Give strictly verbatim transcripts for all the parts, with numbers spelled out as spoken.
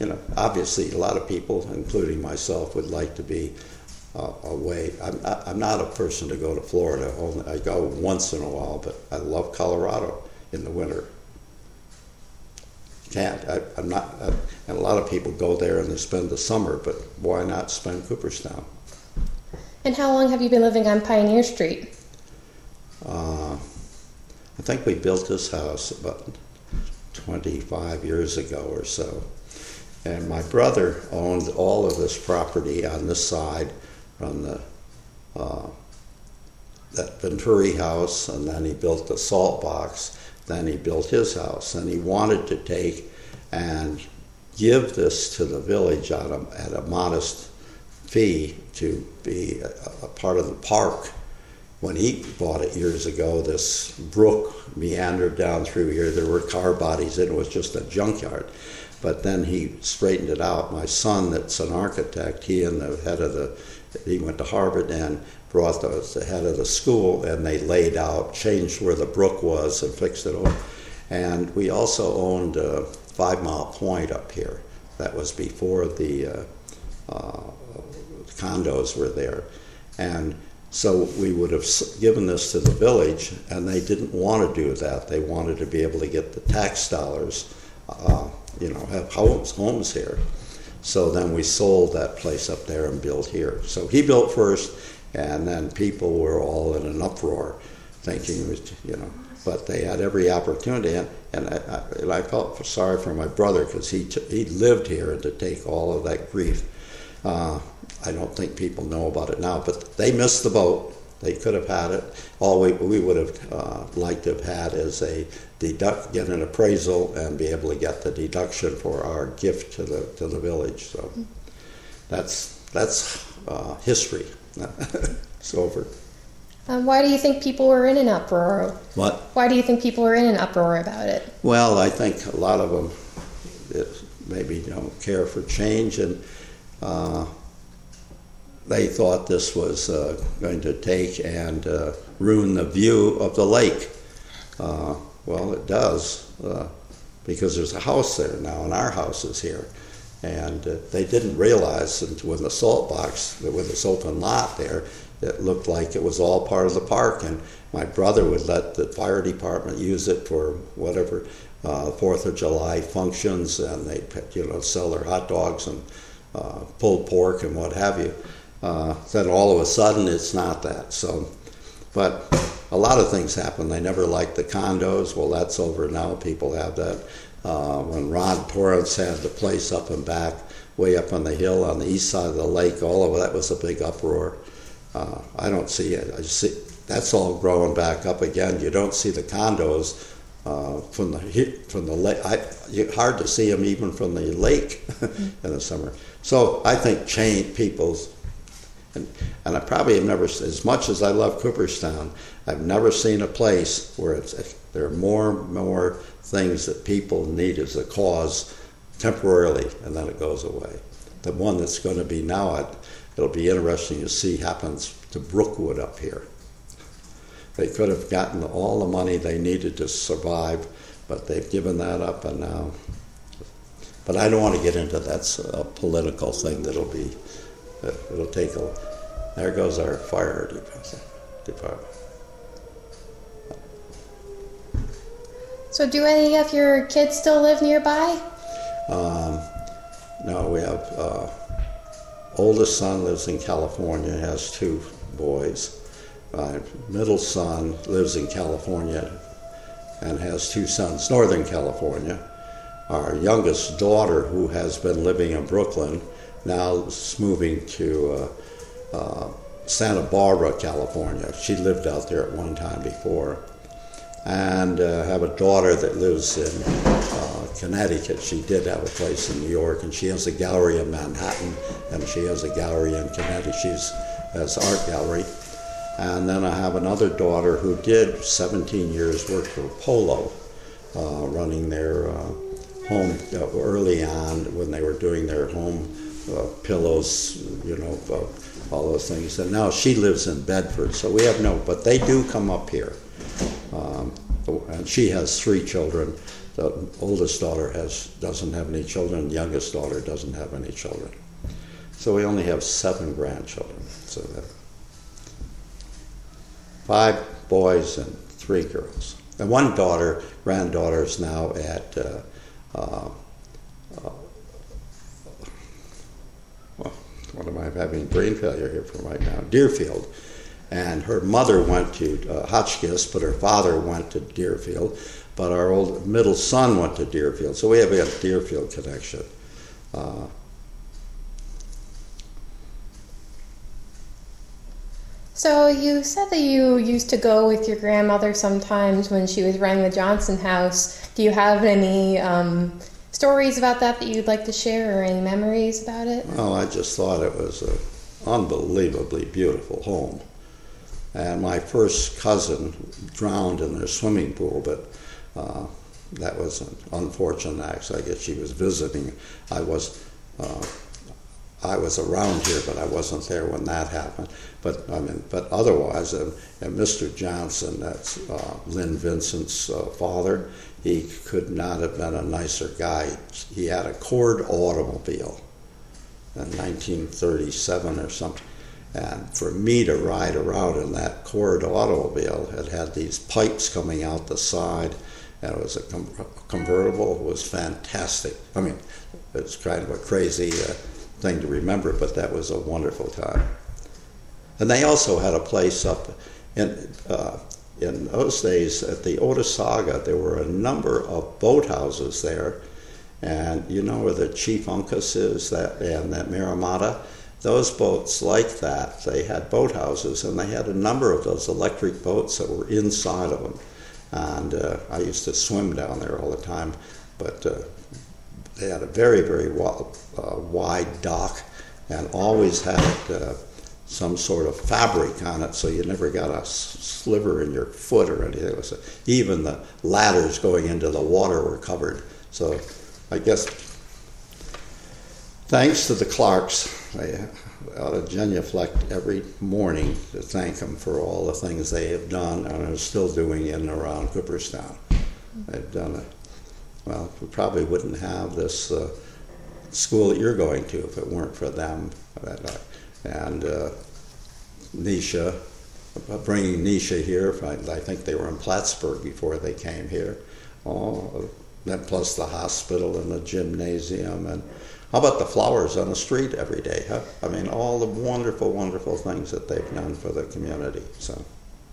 you know, obviously a lot of people, including myself, would like to be uh, away. I'm, I'm not a person to go to Florida. Only, I go once in a while, but I love Colorado in the winter. Can't. I, I'm not, I, and a lot of people go there and they spend the summer, but why not spend Cooperstown? And how long have you been living on Pioneer Street? Uh, I think we built this house about twenty-five years ago or so. And my brother owned all of this property on this side from the uh, that Venturi house, and then he built the salt box, then he built his house, and he wanted to take and give this to the village at a, at a modest fee to be a, a part of the park. When he bought it years ago, this brook meandered down through here. There were car bodies in it. It was just a junkyard. But then he straightened it out. My son, that's an architect, he and the head of the, he went to Harvard and brought the, the head of the school, and they laid out, changed where the brook was and fixed it over. And we also owned uh, Five Mile Point up here. That was before the uh, uh, condos were there. And so we would have given this to the village, and they didn't want to do that. They wanted to be able to get the tax dollars, uh, you know, have homes, homes here. So then we sold that place up there and built here. So he built first, and then people were all in an uproar, thinking it was, you know, but they had every opportunity. And, and, I, I, and I felt sorry for my brother, because he, t- he lived here, and to take all of that grief. Uh, I don't think people know about it now, but they missed the boat. They could have had it. All we, we would have uh, liked to have had is a deduct, get an appraisal, and be able to get the deduction for our gift to the to the village. So that's that's uh, history. It's over. Um, why do you think people were in an uproar? What? Why do you think people were in an uproar about it? Well, I think a lot of them it, maybe don't care for change, and uh, they thought this was uh, going to take and uh, ruin the view of the lake. Uh, well, it does, uh, because there's a house there now, and our house is here. And uh, they didn't realize until when the salt box, with this open lot there, it looked like it was all part of the park. And my brother would let the fire department use it for whatever uh, Fourth of July functions, and they, you know, sell their hot dogs and uh, pulled pork and what have you. Uh, then all of a sudden it's not that. So, but a lot of things happen. They never liked the condos. Well, that's over now. People have that. Uh, when Rod Torrance had the place up and back, way up on the hill on the east side of the lake, all of that was a big uproar. Uh, I don't see it. I see that's all growing back up again. You don't see the condos uh, from the from the lake. I, it's hard to see them even from the lake in the summer. So I think change people's. And, and I probably have never, as much as I love Cooperstown, I've never seen a place where it's, there are more and more things that people need as a cause temporarily, and then it goes away. The one that's going to be now, it, it'll be interesting to see happens to Brookwood up here. They could have gotten all the money they needed to survive, but they've given that up, and now. But I don't want to get into that uh, political thing that'll be. It'll take a. There goes our fire department. So, do any of your kids still live nearby? Um, no, we have. Uh, oldest son lives in California, has two boys. My middle son lives in California and has two sons, Northern California. Our youngest daughter, who has been living in Brooklyn, now is moving to uh, uh, Santa Barbara, California. She lived out there at one time before. And uh, have a daughter that lives in uh, Connecticut. She did have a place in New York, and she has a gallery in Manhattan, and she has a gallery in Connecticut. She's has art gallery. And then I have another daughter who did seventeen years work for Polo, uh, running their uh, home uh, early on when they were doing their home Uh, pillows, you know, uh, all those things. And now she lives in Bedford, so we have no, but they do come up here. Um, and she has three children, the oldest daughter has doesn't have any children. The youngest daughter doesn't have any children. So we only have seven grandchildren. So that five boys and three girls. And one daughter, granddaughter, is now at uh, uh, uh, well, what am I having brain failure here from right now? Deerfield. And her mother went to uh, Hotchkiss, but her father went to Deerfield. But our old middle son went to Deerfield, so we have a Deerfield connection. Uh, So you said that you used to go with your grandmother sometimes when she was running the Johnson House. Do you have any um, stories about that that you'd like to share, or any memories about it? Well, I just thought it was an unbelievably beautiful home. And my first cousin drowned in their swimming pool, but uh, that was an unfortunate accident. I guess she was visiting. I was uh, I was around here, but I wasn't there when that happened. But I mean, but otherwise, uh, and Mister Johnson, that's uh, Lynn Vincent's uh, father. He could not have been a nicer guy. He had a Cord automobile in nineteen thirty-seven or something. And for me to ride around in that Cord automobile, it had these pipes coming out the side, and it was a com- convertible. It was fantastic. I mean, it's kind of a crazy uh, thing to remember, but that was a wonderful time. And they also had a place up in uh, in those days at the Otesaga. There were a number of boathouses there, and you know where the Chief Uncas is, that and that Miramata. Those boats like that, they had boathouses, and they had a number of those electric boats that were inside of them. And uh, I used to swim down there all the time, but uh, they had a very, very wa- uh, wide dock, and always had uh, some sort of fabric on it, so you never got a s- sliver in your foot or anything. It was a, even the ladders going into the water were covered. So I guess thanks to the Clarks, I ought to genuflect every morning to thank them for all the things they have done and are still doing in and around Cooperstown. They've done it. Well, we probably wouldn't have this uh, school that you're going to if it weren't for them. And uh, Nisha, bringing Nisha here, I, I think they were in Plattsburgh before they came here. Oh, then plus the hospital and the gymnasium, and how about the flowers on the street every day, huh? I mean, all the wonderful, wonderful things that they've done for the community. So,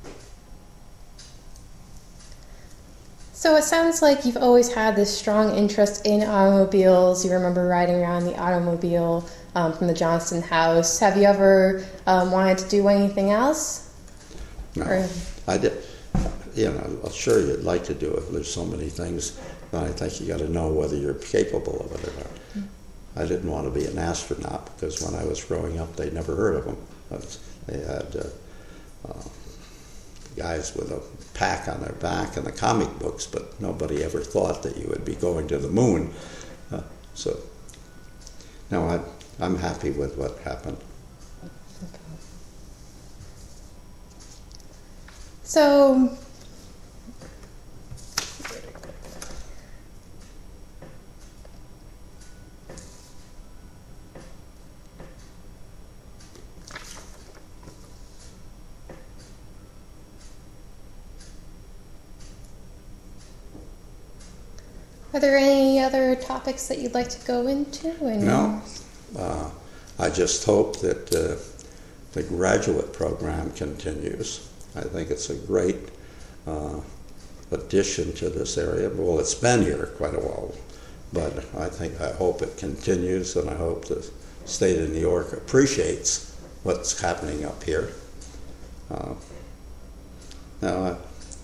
So it sounds like you've always had this strong interest in automobiles. You remember riding around the automobile um, from the Johnston House. Have you ever um, wanted to do anything else? No, or? I did. You know, I'm sure you'd like to do it. There's so many things. I think you got to know whether you're capable of it or not. Mm-hmm. I didn't want to be an astronaut because when I was growing up, they never heard of them. They had uh, uh, guys with a pack on their back in the comic books, but nobody ever thought that you would be going to the moon. Uh, so, no, I, I'm happy with what happened. So, are there any other topics that you'd like to go into? And no. Uh, I just hope that uh, the graduate program continues. I think it's a great uh, addition to this area. Well, it's been here quite a while, but I think, I hope it continues, and I hope the state of New York appreciates what's happening up here. Uh, no, I,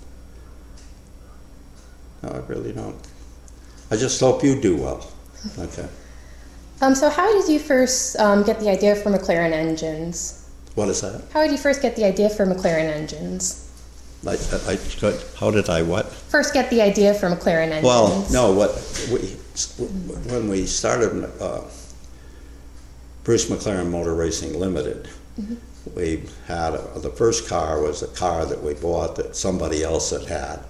no, I really don't. I just hope you do well. Okay. Um, so how did you first um, get the idea for McLaren engines? What is that? How did you first get the idea for McLaren engines? I, I, I, how did I what? First get the idea for McLaren engines. Well, no, what we, when we started uh, Bruce McLaren Motor Racing Limited, mm-hmm. we had, a, the first car was a car that we bought that somebody else had had.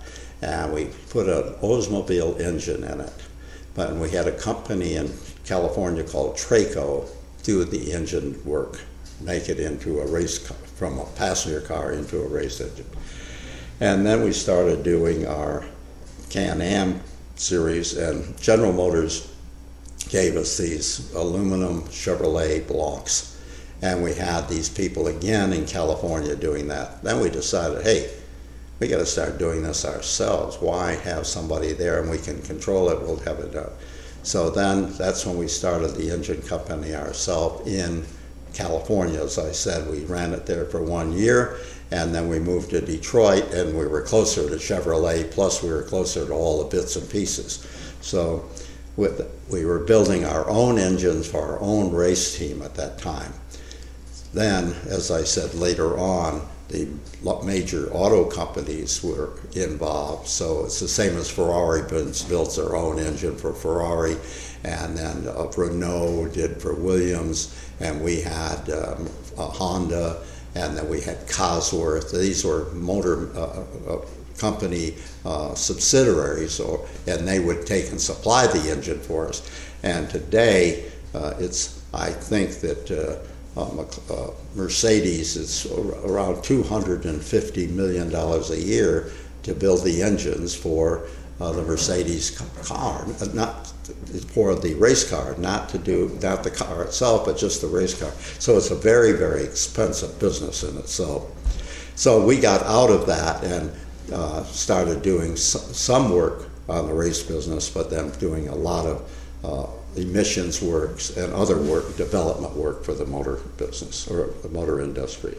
and we put an Oldsmobile engine in it. But we had a company in California called Traco do the engine work, make it into a race car, from a passenger car into a race engine. And then we started doing our Can-Am series, and General Motors gave us these aluminum Chevrolet blocks. And we had these people again in California doing that. Then we decided, hey, we got to start doing this ourselves. Why have somebody there and we can control it, we'll have it done. So then that's when we started the engine company ourselves in California. As I said, we ran it there for one year, and then we moved to Detroit, and we were closer to Chevrolet, plus we were closer to all the bits and pieces. So with, we were building our own engines for our own race team at that time. Then, as I said later on, the major auto companies were involved. So it's the same as Ferrari built their own engine for Ferrari, and then uh, Renault did for Williams, and we had um, a Honda, and then we had Cosworth. These were motor uh, uh, company uh, subsidiaries, or, and they would take and supply the engine for us. And today, uh, it's I think that uh, Um, uh, Mercedes is around two hundred fifty million dollars a year to build the engines for uh, the Mercedes car, not for the race car, not to do, not the car itself, but just the race car. So it's a very, very expensive business in itself. So we got out of that and uh, started doing some, some work on the race business, but then doing a lot of uh, emissions works and other work, development work for the motor business or the motor industry.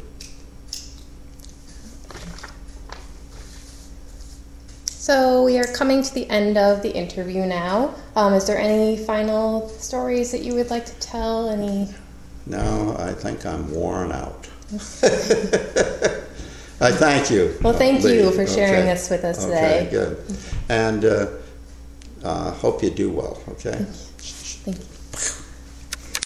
So we are coming to the end of the interview now. Um, is there any final stories that you would like to tell? Any? No, I think I'm worn out. I thank you. Well, thank Lee. you for sharing okay. this with us okay, today. Okay, good. And uh, uh, hope you do well, okay? Thank you.